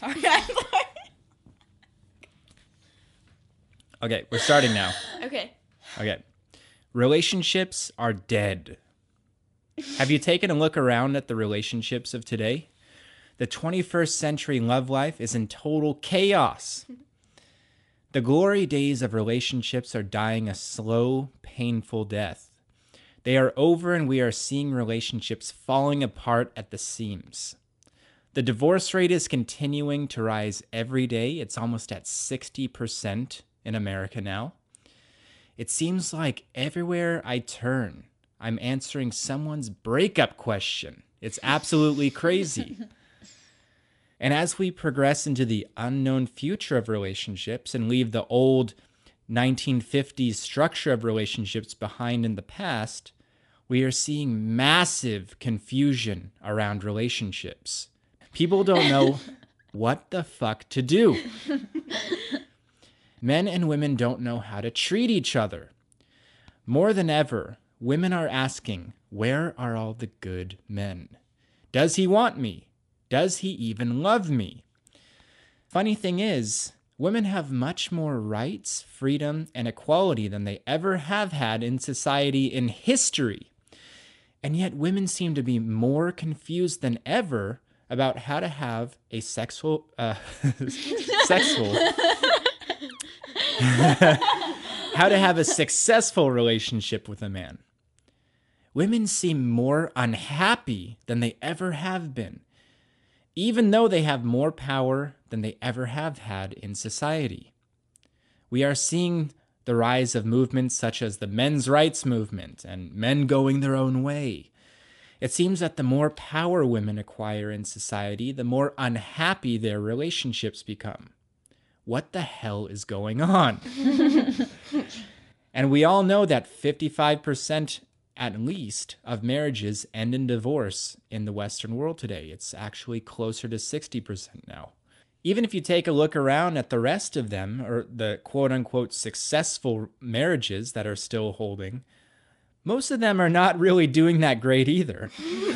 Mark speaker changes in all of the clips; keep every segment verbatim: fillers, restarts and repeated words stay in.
Speaker 1: Okay.
Speaker 2: Okay, we're starting now.
Speaker 1: Okay.
Speaker 2: Okay. Relationships are dead. Have you taken a look around at the relationships of today? The twenty-first century love life is in total chaos. The glory days of relationships are dying a slow, painful death. They are over, and we are seeing relationships falling apart at the seams. The divorce rate is continuing to rise every day. It's almost at sixty percent in America now. It seems like everywhere I turn, I'm answering someone's breakup question. It's absolutely crazy. And as we progress into the unknown future of relationships and leave the old nineteen fifties structure of relationships behind in the past, we are seeing massive confusion around relationships. People don't know what the fuck to do. Men and women don't know how to treat each other. More than ever, women are asking, where are all the good men? Does he want me? Does he even love me? Funny thing is, women have much more rights, freedom, and equality than they ever have had in society in history. And yet women seem to be more confused than ever about how to have a sexual, uh, sexual, how to have a successful relationship with a man. Women seem more unhappy than they ever have been, even though they have more power than they ever have had in society. We are seeing the rise of movements such as the men's rights movement and men going their own way. It seems that the more power women acquire in society, the more unhappy their relationships become. What the hell is going on? And we all know that fifty-five percent at least of marriages end in divorce in the Western world today. It's actually closer to sixty percent now. Even if you take a look around at the rest of them, or the quote-unquote successful marriages that are still holding, most of them are not really doing that great either.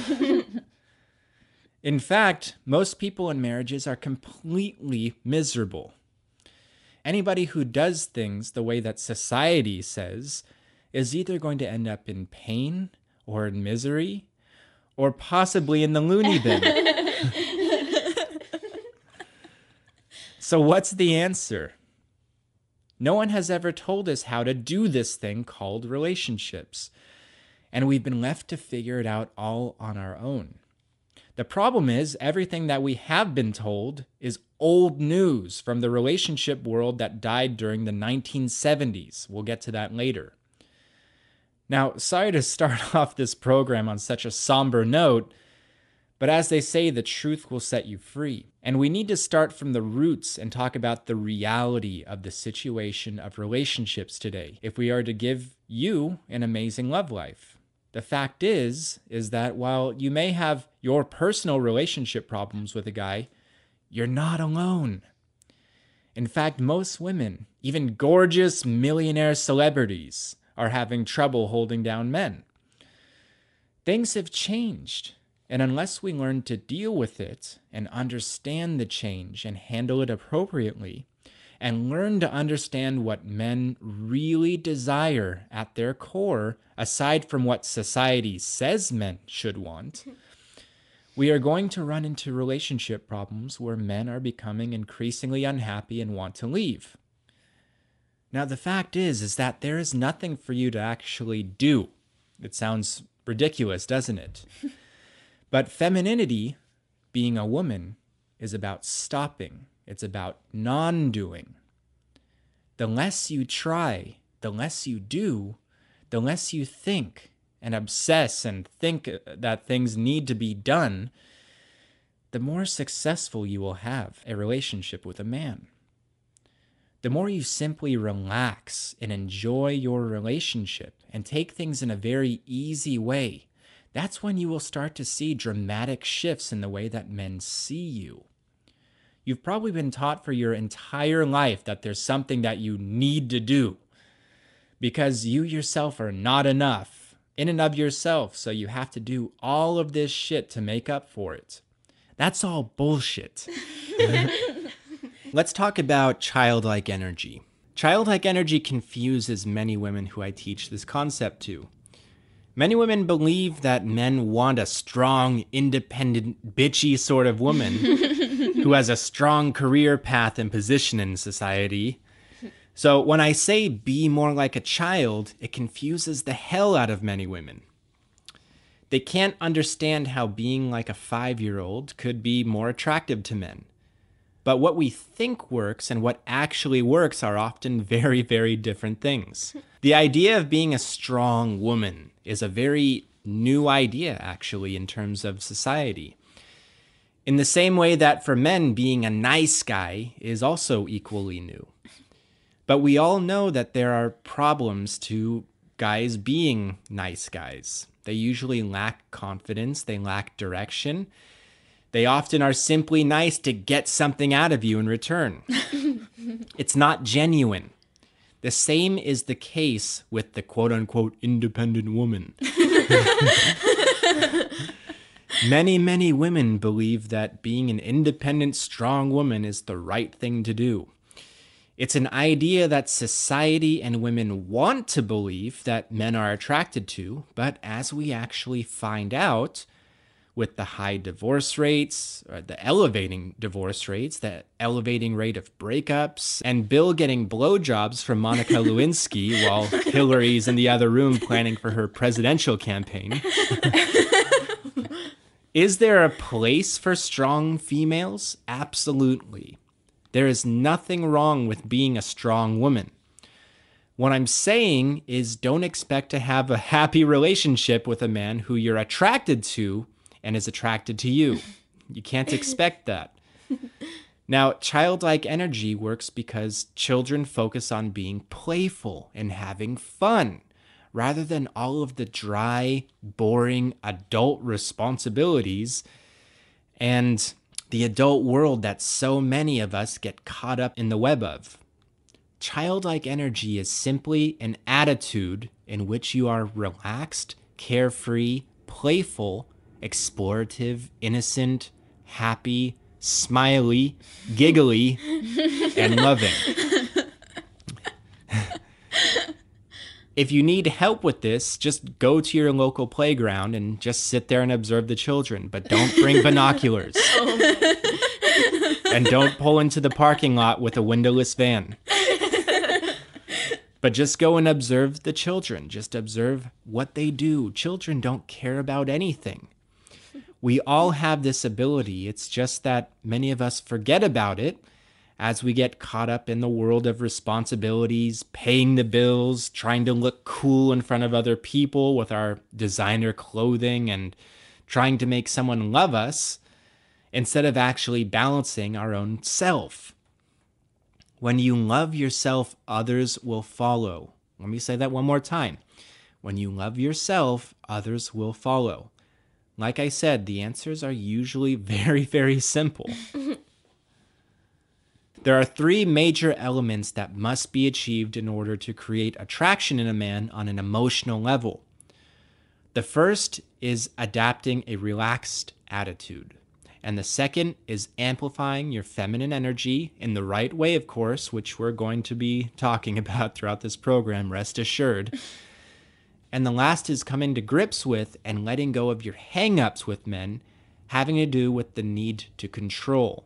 Speaker 2: In fact, most people in marriages are completely miserable. Anybody who does things the way that society says is either going to end up in pain or in misery or possibly in the loony bin. So what's the answer? No one has ever told us how to do this thing called relationships, and we've been left to figure it out all on our own. The problem is, everything that we have been told is old news from the relationship world that died during the nineteen seventies. We'll get to that later. Now, sorry to start off this program on such a somber note, but as they say, the truth will set you free. And we need to start from the roots and talk about the reality of the situation of relationships today if we are to give you an amazing love life. The fact is, is that while you may have your personal relationship problems with a guy, you're not alone. In fact, most women, even gorgeous millionaire celebrities, are having trouble holding down men. Things have changed, and unless we learn to deal with it and understand the change and handle it appropriately, and learn to understand what men really desire at their core, aside from what society says men should want, we are going to run into relationship problems where men are becoming increasingly unhappy and want to leave. Now, the fact is, is that there is nothing for you to actually do. It sounds ridiculous, doesn't it? But femininity, being a woman, is about stopping. It's about non-doing. The less you try, the less you do, the less you think and obsess and think that things need to be done, the more successful you will have a relationship with a man. The more you simply relax and enjoy your relationship and take things in a very easy way, that's when you will start to see dramatic shifts in the way that men see you. You've probably been taught for your entire life that there's something that you need to do because you yourself are not enough in and of yourself, so you have to do all of this shit to make up for it. That's all bullshit. Let's talk about childlike energy. Childlike energy confuses many women who I teach this concept to. Many women believe that men want a strong, independent, bitchy sort of woman who has a strong career path and position in society. So when I say be more like a child, it confuses the hell out of many women. They can't understand how being like a five-year-old could be more attractive to men. But what we think works and what actually works are often very, very different things. The idea of being a strong woman is a very new idea, actually, in terms of society. In the same way that for men, being a nice guy is also equally new. But we all know that there are problems to guys being nice guys. They usually lack confidence, they lack direction. They often are simply nice to get something out of you in return. It's not genuine. The same is the case with the quote-unquote independent woman. Many, many women believe that being an independent, strong woman is the right thing to do. It's an idea that society and women want to believe that men are attracted to, but as we actually find out, with the high divorce rates, or the elevating divorce rates, the elevating rate of breakups, and Bill getting blowjobs from Monica Lewinsky while Hillary's in the other room planning for her presidential campaign. Is there a place for strong females? Absolutely. There is nothing wrong with being a strong woman. What I'm saying is don't expect to have a happy relationship with a man who you're attracted to and is attracted to you. You can't expect that. Now, childlike energy works because children focus on being playful and having fun, rather than all of the dry, boring adult responsibilities and the adult world that so many of us get caught up in the web of. Childlike energy is simply an attitude in which you are relaxed, carefree, playful, explorative, innocent, happy, smiley, giggly, and loving. If you need help with this, just go to your local playground and just sit there and observe the children, but don't bring binoculars. And don't pull into the parking lot with a windowless van. But just go and observe the children. Just observe what they do. Children don't care about anything. We all have this ability. It's just that many of us forget about it as we get caught up in the world of responsibilities, paying the bills, trying to look cool in front of other people with our designer clothing, and trying to make someone love us instead of actually balancing our own self. When you love yourself, others will follow. Let me say that one more time. When you love yourself, others will follow. Like I said, the answers are usually very, very simple. There are three major elements that must be achieved in order to create attraction in a man on an emotional level. The first is adapting a relaxed attitude. And the second is amplifying your feminine energy in the right way, of course, which we're going to be talking about throughout this program, rest assured. And the last is coming to grips with and letting go of your hang-ups with men, having to do with the need to control.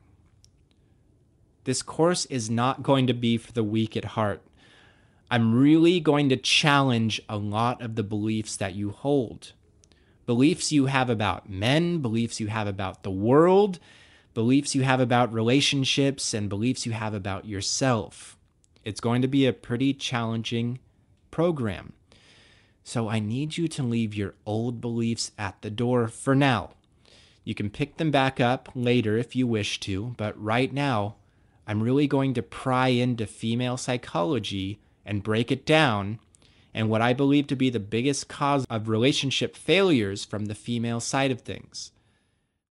Speaker 2: This course is not going to be for the weak at heart. I'm really going to challenge a lot of the beliefs that you hold. Beliefs you have about men, beliefs you have about the world, beliefs you have about relationships, and beliefs you have about yourself. It's going to be a pretty challenging program. So I need you to leave your old beliefs at the door for now. You can pick them back up later if you wish to, but right now, I'm really going to pry into female psychology and break it down, and what I believe to be the biggest cause of relationship failures from the female side of things.